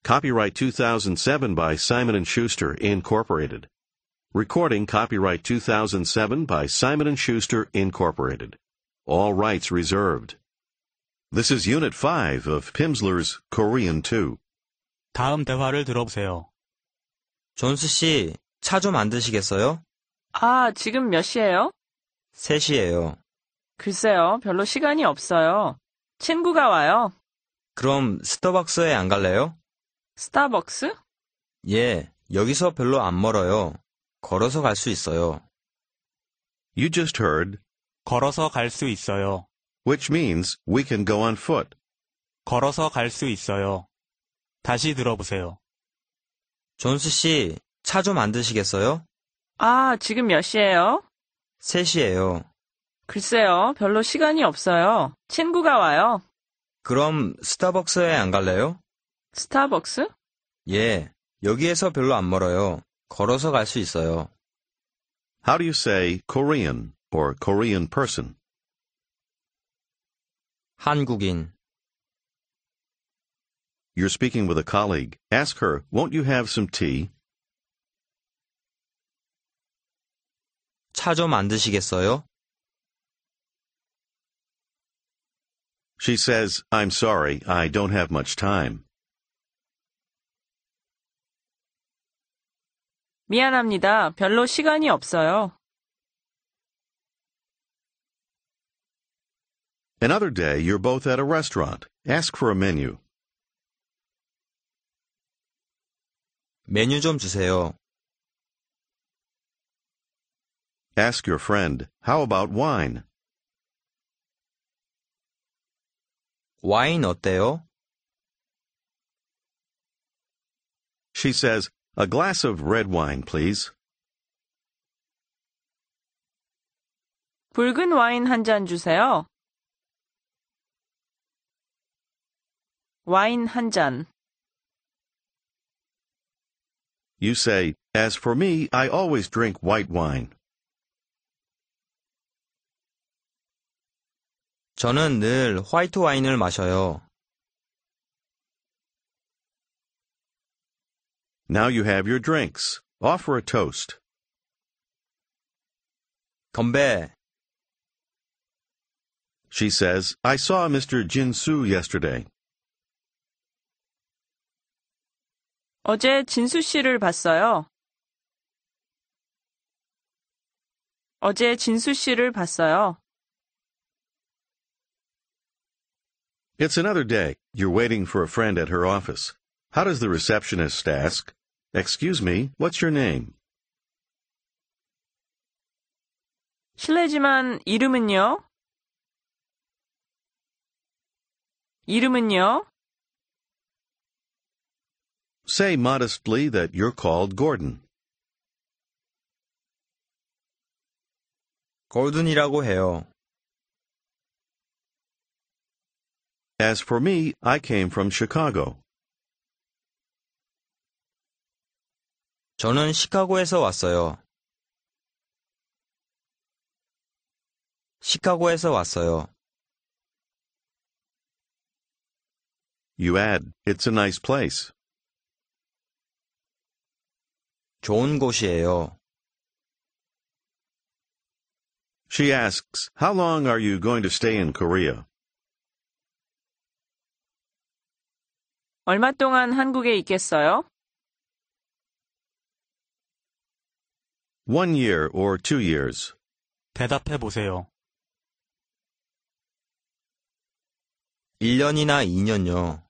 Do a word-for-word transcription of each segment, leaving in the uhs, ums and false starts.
Copyright two thousand seven by Simon and Schuster, Incorporated. Recording copyright two thousand seven by Simon and Schuster, Incorporated. All rights reserved. This is Unit five of Pimsleur's Korean two. 다음 대화를 들어보세요. 존스 씨, 차 좀 안 드시겠어요? 아, 지금 몇 시예요? 세 시예요. 글쎄요, 별로 시간이 없어요. 친구가 와요. 그럼 스타벅스에 안 갈래요? 스타벅스? 예, 여기서 별로 안 멀어요. 걸어서 갈 수 있어요. You just heard, 걸어서 갈 수 있어요. which means we can go on foot. 걸어서 갈 수 있어요. 다시 들어보세요. 존스 씨, 차 좀 안 드시겠어요? 아, 지금 몇 시예요? 세 시예요. 글쎄요, 별로 시간이 없어요. 친구가 와요. 그럼 스타벅스에 안 갈래요? 스타벅스? 예, 여기에서 별로 안 멀어요. 걸어서 갈 수 있어요. How do you say Korean or Korean person? 한국인. You're speaking with a colleague. Ask her, won't you have some tea? 차 좀 안 드시겠어요? She says, I'm sorry, I don't have much time. 미안합니다. 별로 시간이 없어요. Another day, you're both at a restaurant. Ask for a menu. 메뉴 좀 주세요. Ask your friend, how about wine? 와인 어때요? She says, a glass of red wine, please. 붉은 와인 한 잔 주세요. 와인 한 잔. You say, as for me, I always drink white wine. 저는 늘 화이트 와인을 마셔요. Now you have your drinks. Offer a toast. 건배. She says, I saw Mister Jin-soo yesterday. 어제 진수 씨를 봤어요. 어제 진수 씨를 봤어요. It's another day. You're waiting for a friend at her office. How does the receptionist ask? Excuse me, what's your name? 실례지만 이름은요? 이름은요? Say modestly that you're called Gordon. 골든이라고 해요. As for me, I came from Chicago. 저는 시카고에서 왔어요. 시카고에서 왔어요. You add, it's a nice place. 좋은 곳이에요. She asks, how long are you going to stay in Korea? 얼마 동안 한국에 있겠어요? One year or two years. 대답해 보세요. 일 년이나 이 년요.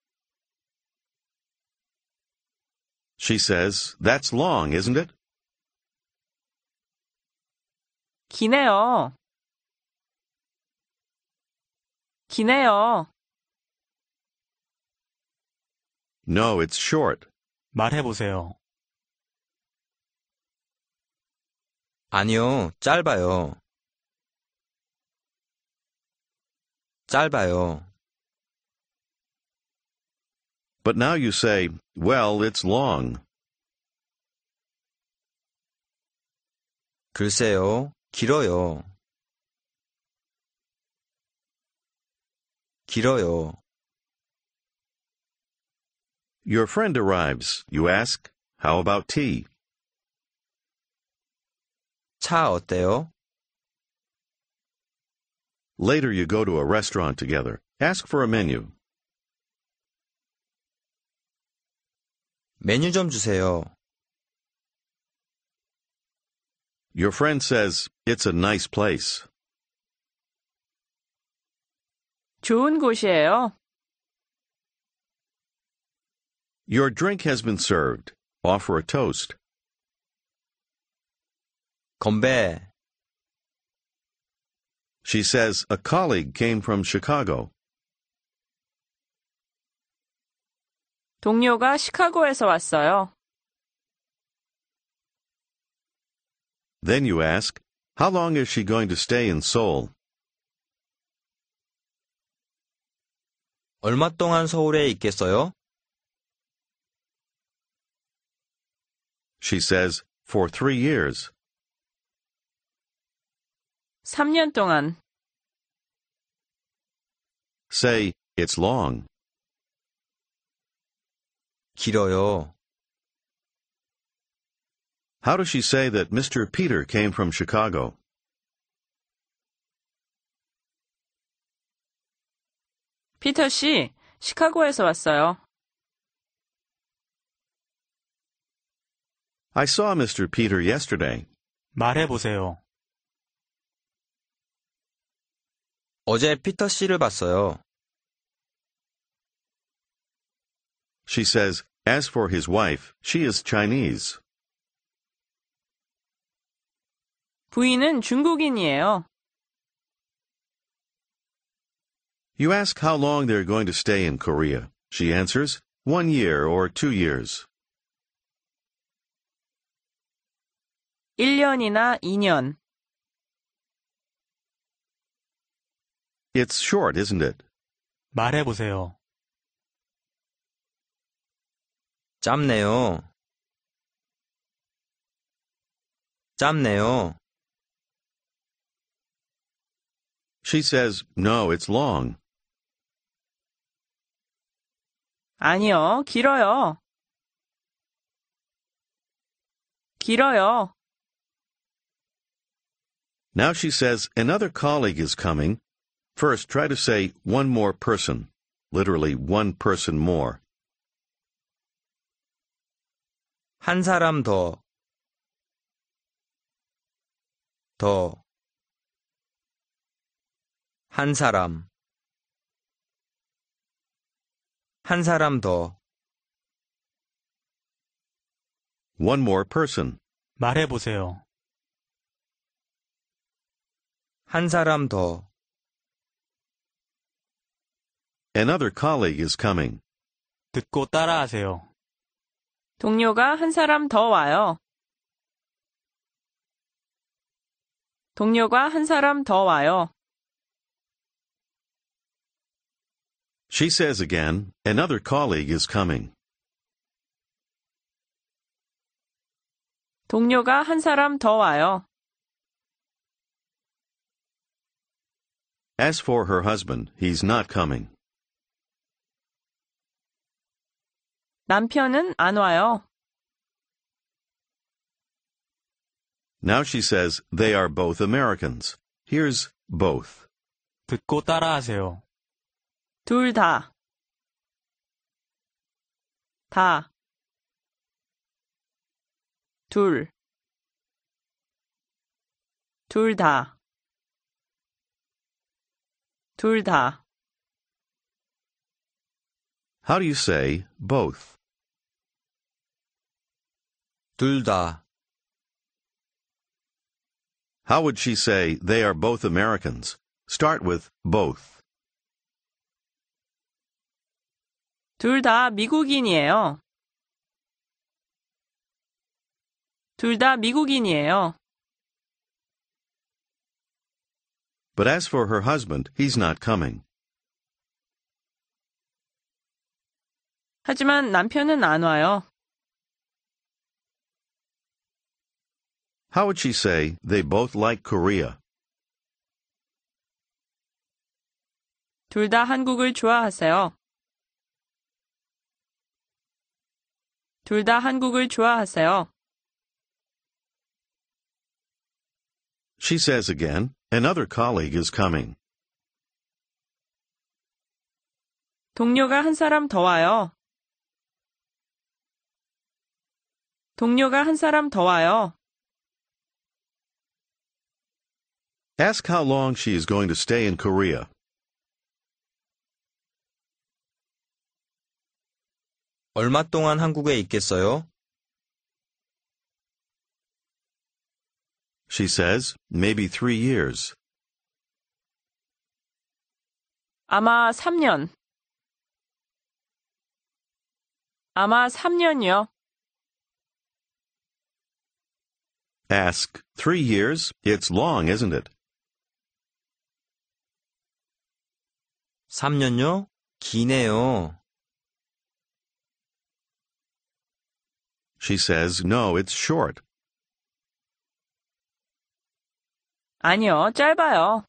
She says, that's long, isn't it? 기네요. 기네요. No, it's short. 말해 보세요. 아니요, 짧아요. 짧아요. But now you say, well, it's long. 글쎄요, 길어요. 길어요. Your friend arrives. You ask, how about tea? 차 어때요? Later you go to a restaurant together. Ask for a menu. 메뉴 좀 주세요. Your friend says, it's a nice place. 좋은 곳이에요. Your drink has been served. Offer a toast. 건배. She says, a colleague came from Chicago. 동료가 시카고에서 왔어요. Then you ask, how long is she going to stay in Seoul? 얼마 동안 서울에 있겠어요? She says, for three years. 삼 년 동안. Say, it's long. 길어요. How does she say that Mister Peter came from Chicago? 피터 씨, 시카고에서 왔어요. I saw Mister Peter yesterday. 말해보세요. 어제 피터 씨를 봤어요. She says, as for his wife, she is Chinese. 부인은 중국인이에요. You ask how long they're going to stay in Korea. She answers, one year or two years. 일 년이나 이 년. It's short, isn't it? 말해보세요. 짧네요. 짧네요. She says, no, it's long. 아니요, 길어요. 길어요. Now she says, another colleague is coming. First, try to say one more person. Literally, one person more. 한 사람 더. 더. 한 사람. 한 사람 더. One more person. 말해보세요. 한 사람 더. Another colleague is coming. 듣고 따라하세요. 동료가 한 사람 더 와요. 동료가 한 사람 더 와요. She says again, another colleague is coming. 동료가 한 사람 더 와요. As for her husband, he's not coming. 남편은 안 와요. Now she says they are both Americans. Here's both. 듣고 따라하세요. 둘 다. 다. 둘. 둘 다. 둘 다. How do you say both? 둘 다. How would she say they are both Americans? Start with both. 둘 다 미국인이에요. 둘 다 미국인이에요. But as for her husband, he's not coming. 하지만 남편은 안 와요. How would she say they both like Korea? 둘 다 한국을 좋아하세요. 둘 다 한국을 좋아하세요. She says again, another colleague is coming. 동료가 한 사람 더 와요. 동료가 한 사람 더 와요. Ask how long she is going to stay in Korea. 얼마 동안 한국에 있겠어요? She says, maybe three years. 아마 삼 년. 아마 삼 년이요. Ask, three years? It's long, isn't it? 삼 년요? 기네요. She says, no, it's short. 아니요, 짧아요.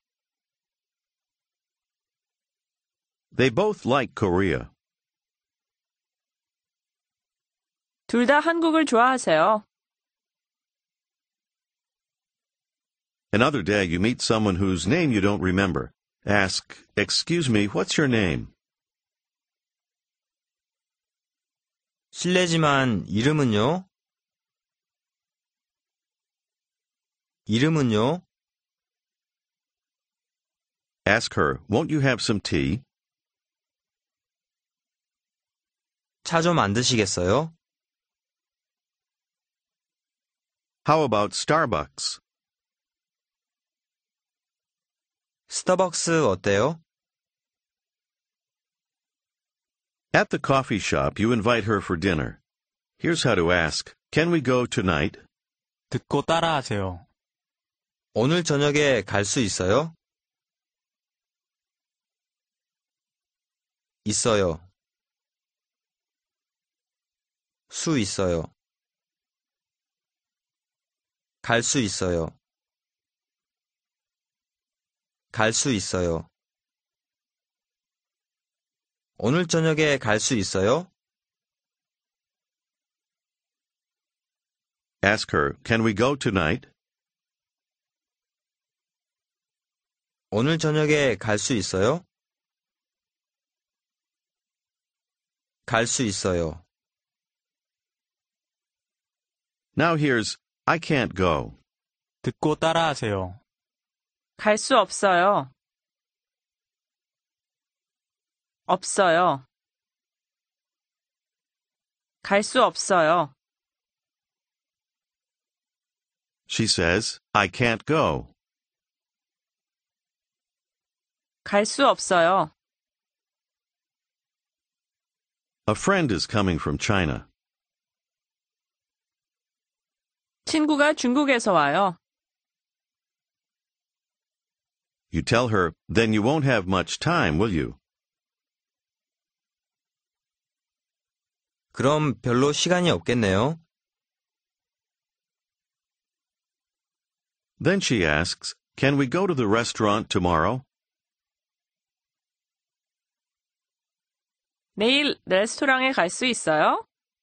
They both like Korea. 둘 다 한국을 좋아하세요. Another day you meet someone whose name you don't remember. Ask, excuse me, what's your name? 실례지만 이름은요? 이름은요? Ask her, won't you have some tea? 차 좀 안 드시겠어요? How about Starbucks? 스타벅스 어때요? At the coffee shop, you invite her for dinner. Here's how to ask, can we go tonight? 듣고 따라하세요. 오늘 저녁에 갈 수 있어요? 있어요. 수 있어요. 갈 수 있어요. 갈 수 있어요. 오늘 저녁에 갈 수 있어요? Ask her, can we go tonight? 오늘 저녁에 갈 수 있어요? 갈 수 있어요. Now here's, I can't go. 듣고 따라하세요. 갈 수 없어요. 없어요. 갈 수 없어요. She says, I can't go. 갈 수 없어요. A friend is coming from China. 친구가 중국에서 와요. You tell her, then you won't have much time, will you? 그럼 별로 시간이 없겠네요. Then she asks, can we go to the restaurant tomorrow? 내일 레스토랑에 갈 수 있어요?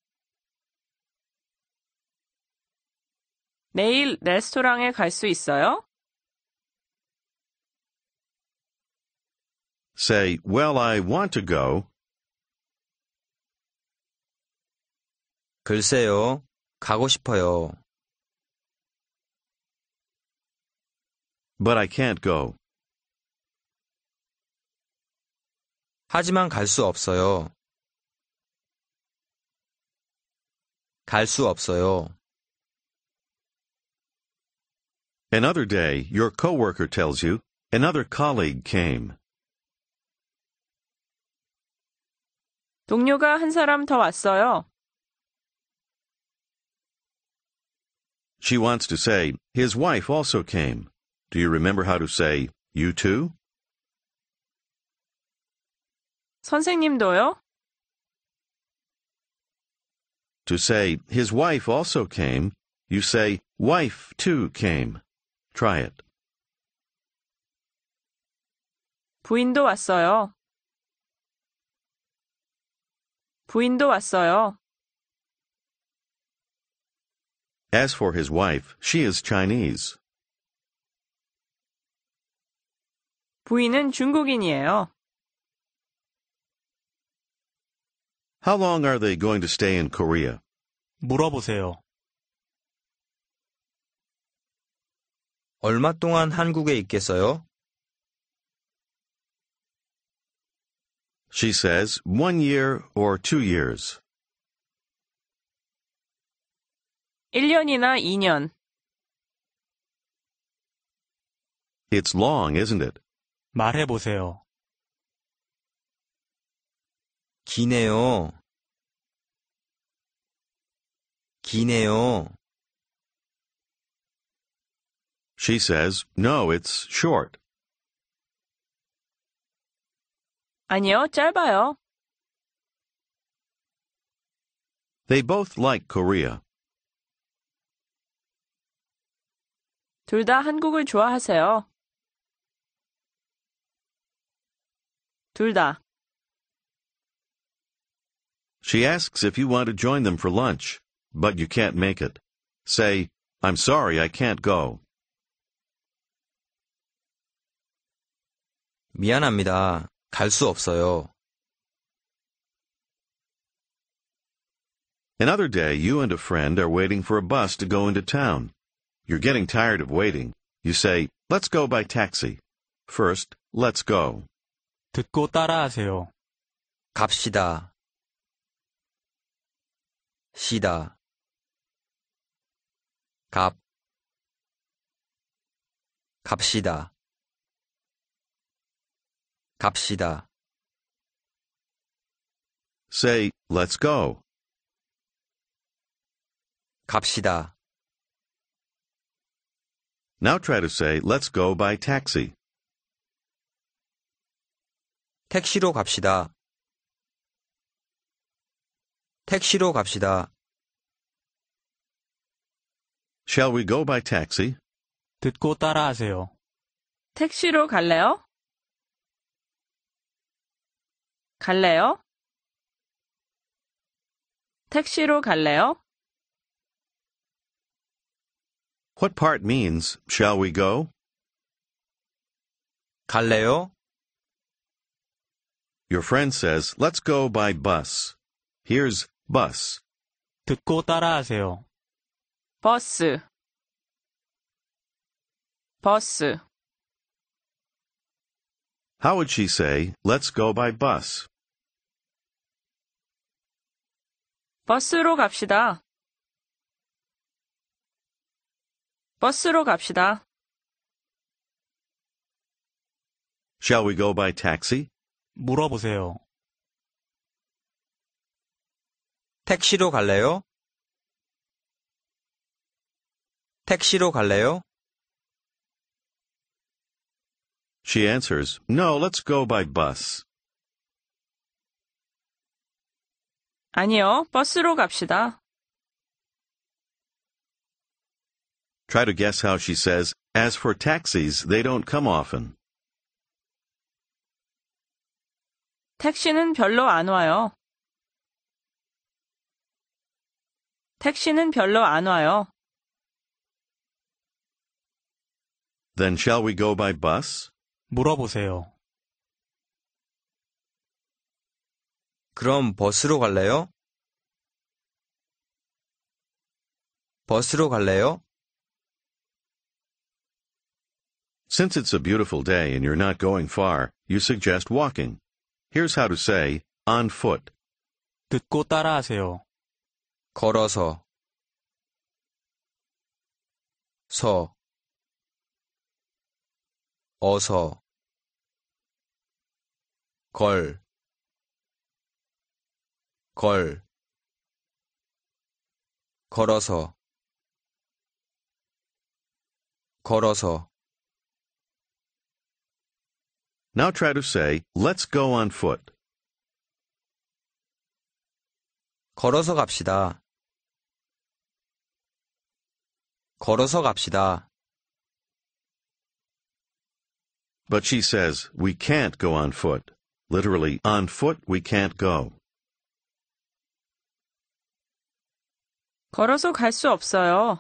내일 레스토랑에 갈 수 있어요? Say, well, I want to go, 글쎄요, 가고 싶어요. but I can't go. 하지만 갈 수 없어요. 갈 수 없어요. Another day, your coworker tells you, another colleague came. 동료가 한 사람 더 왔어요. She wants to say, his wife also came. Do you remember how to say, you too? 선생님도요? To say, his wife also came, you say, wife too came. Try it. 부인도 왔어요. 부인도 왔어요. As for his wife, she is Chinese. 부인은 중국인이에요. How long are they going to stay in Korea? 물어보세요. 얼마 동안 한국에 있겠어요? She says one year or two years. 일 년이나 이 년. It's long, isn't it? 말해보세요. 기네요. 기네요. She says, no, it's short. 아니요, 짧아요. They both like Korea. 둘 다 한국을 좋아하세요. 둘 다. She asks if you want to join them for lunch, but you can't make it. Say, I'm sorry, I can't go. 미안합니다. 갈 수 없어요. Another day, you and a friend are waiting for a bus to go into town. You're getting tired of waiting. You say, let's go by taxi. First, let's go. 듣고 따라하세요. 갑시다. 시다. 갑. 갑시다. 갑시다. Say, let's go. 갑시다. Now try to say, let's go by taxi. 택시로 갑시다. 택시로 갑시다. Shall we go by taxi? 듣고 따라하세요. 택시로 갈래요? 갈래요? 택시로 갈래요? What part means, shall we go? 갈래요? Your friend says, let's go by bus. Here's bus. 듣고 따라하세요. 버스. 버스. How would she say, let's go by bus? 버스로 갑시다. 버스로 갑시다. Shall we go by taxi? 물어보세요. 택시로 갈래요? 택시로 갈래요? She answers, no, let's go by bus. 아니요, 버스로 갑시다. Try to guess how she says, as for taxis, they don't come often. 택시는 별로 안 와요. 택시는 별로 안 와요. Then shall we go by bus? 물어보세요. 그럼 버스로 갈래요? 버스로 갈래요? Since it's a beautiful day and you're not going far, you suggest walking. Here's how to say, on foot. 듣고 따라하세요. 걸어서. 서. 어서. 걸. 걸. 걸어서. 걸어서. Now try to say, let's go on foot. 걸어서 갑시다. 걸어서 갑시다. But she says, we can't go on foot. Literally, on foot we can't go. 걸어서 갈 수 없어요.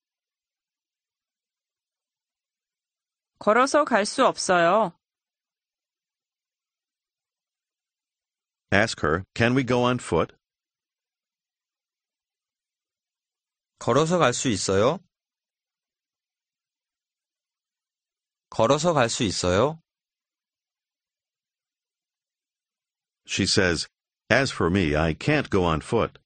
걸어서 갈 수 없어요. Ask her, can we go on foot? 걸어서 갈 수 있어요? 걸어서 갈 수 있어요? She says, as for me, I can't go on foot.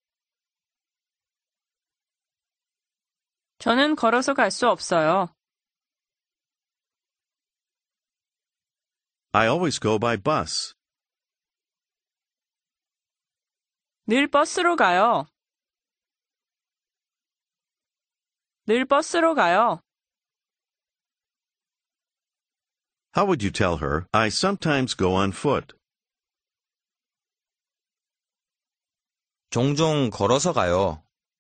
저는 걸어서 갈 수 없어요. I always go by bus. 늘 버스로 가요. 늘 버스로 가요. How would you tell her, I sometimes go on foot? 종종 걸어서 가요.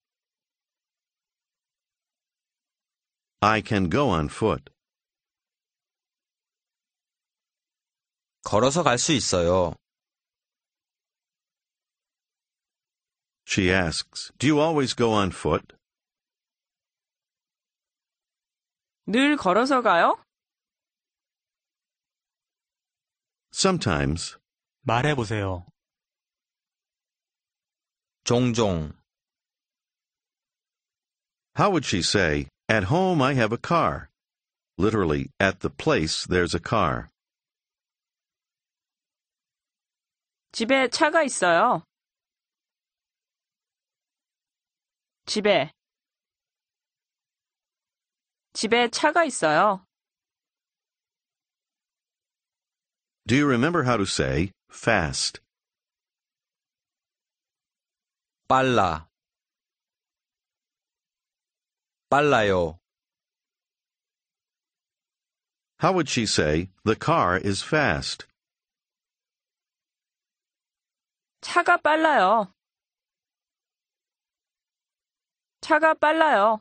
I can go on foot. 걸어서 갈 수 있어요. She asks, do you always go on foot? 늘 걸어서 가요? Sometimes. 말해보세요. 종종. How would she say, at home I have a car? Literally, at the place there's a car. 집에 차가 있어요. 집에. 집에 차가 있어요. Do you remember how to say fast? 빨라. 빨라요. How would she say, the car is fast? 차가 빨라요. 차가 빨라요.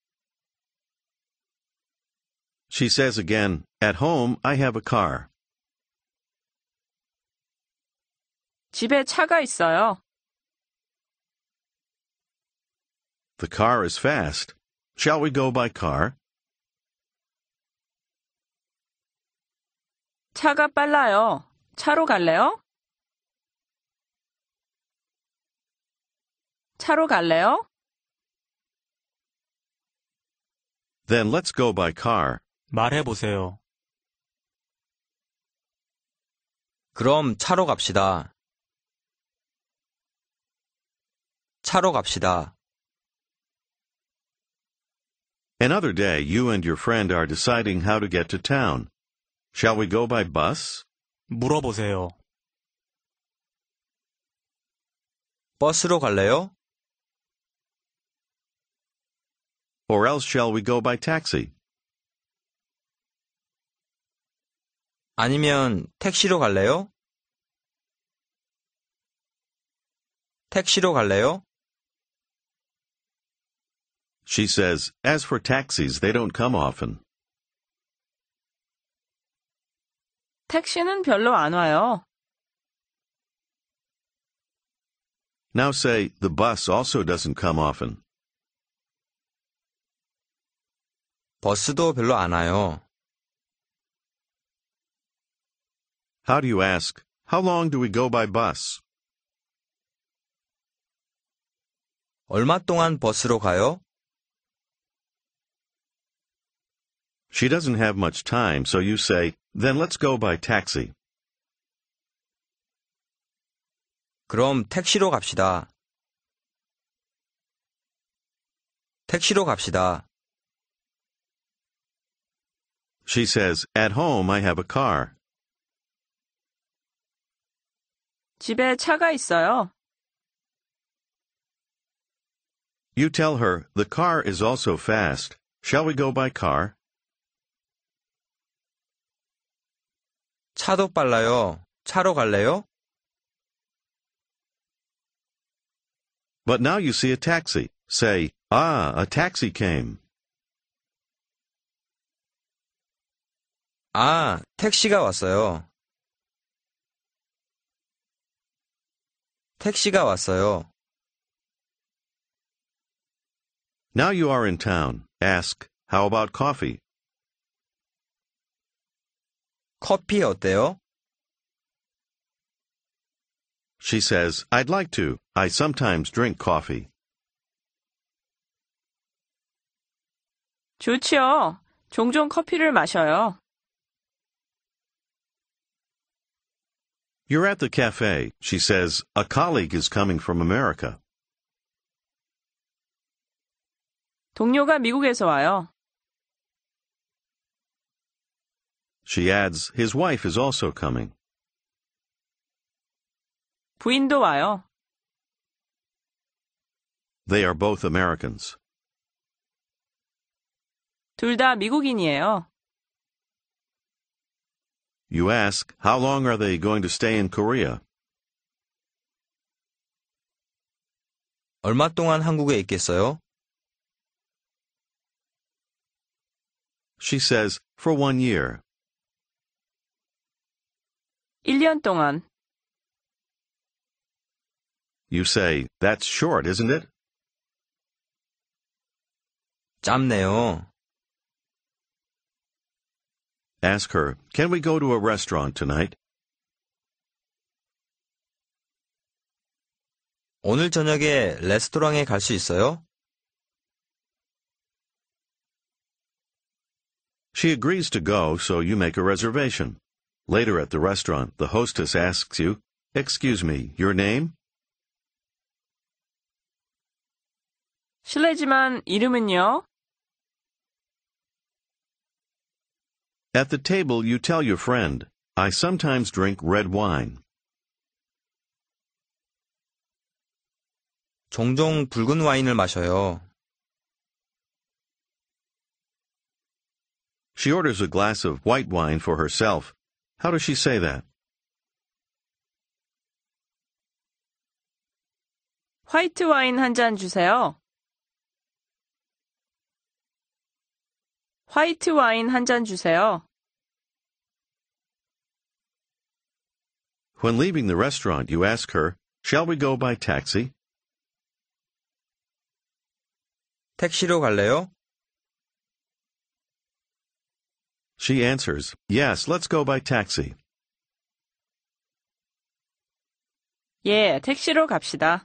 She says again, at home I have a car. 집에 차가 있어요. The car is fast. Shall we go by car? 차가 빨라요. 차로 갈래요? 차로 갈래요? Then let's go by car. 말해보세요. 그럼 차로 갑시다. 차로 갑시다. Another day, you and your friend are deciding how to get to town. Shall we go by bus? 물어보세요. 버스로 갈래요? Or else shall we go by taxi? 아니면 택시로 갈래요? 택시로 갈래요? She says, as for taxis, they don't come often. 택시는 별로 안 와요. Now say, the bus also doesn't come often. 버스도 별로 안 와요. How do you ask, how long do we go by bus? 얼마 동안 버스로 가요? She doesn't have much time, so you say, then let's go by taxi. 그럼 택시로 갑시다. 택시로 갑시다. She says, at home I have a car. 집에 차가 있어요. You tell her, the car is also fast. Shall we go by car? 차도 빨라요. 차로 갈래요? But now you see a taxi. Say, ah, a taxi came. 아, 택시가 왔어요. 택시가 왔어요. Now you are in town. Ask, how about coffee? 커피 어때요? She says, I'd like to. I sometimes drink coffee. 좋지요. 종종 커피를 마셔요. You're at the cafe. She says, a colleague is coming from America. 동료가 미국에서 와요. She adds, his wife is also coming. 부인도 와요. They are both Americans. 둘 다 미국인이에요. You ask, how long are they going to stay in Korea? 얼마 동안 한국에 있겠어요? She says, for one year. 일 년 동안. You say, that's short, isn't it? 짧네요. Ask her, can we go to a restaurant tonight? 오늘 저녁에 레스토랑에 갈 수 있어요? She agrees to go, so you make a reservation. Later at the restaurant, the hostess asks you, excuse me, your name? 실례지만 이름은요? At the table, you tell your friend, I sometimes drink red wine. 종종 붉은 와인을 마셔요. She orders a glass of white wine for herself. How does she say that? 화이트 와인 한 잔 주세요. 화이트 와인 한 잔 주세요. When leaving the restaurant, you ask her, shall we go by taxi? 택시로 갈래요? She answers, yes, let's go by taxi. 예, 택시로 갑시다.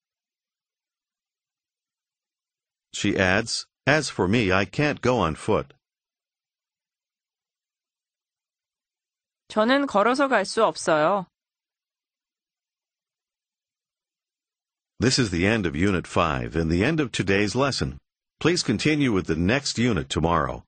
She adds, as for me, I can't go on foot. 저는 걸어서 갈 수 없어요. This is the end of Unit five and the end of today's lesson. Please continue with the next unit tomorrow.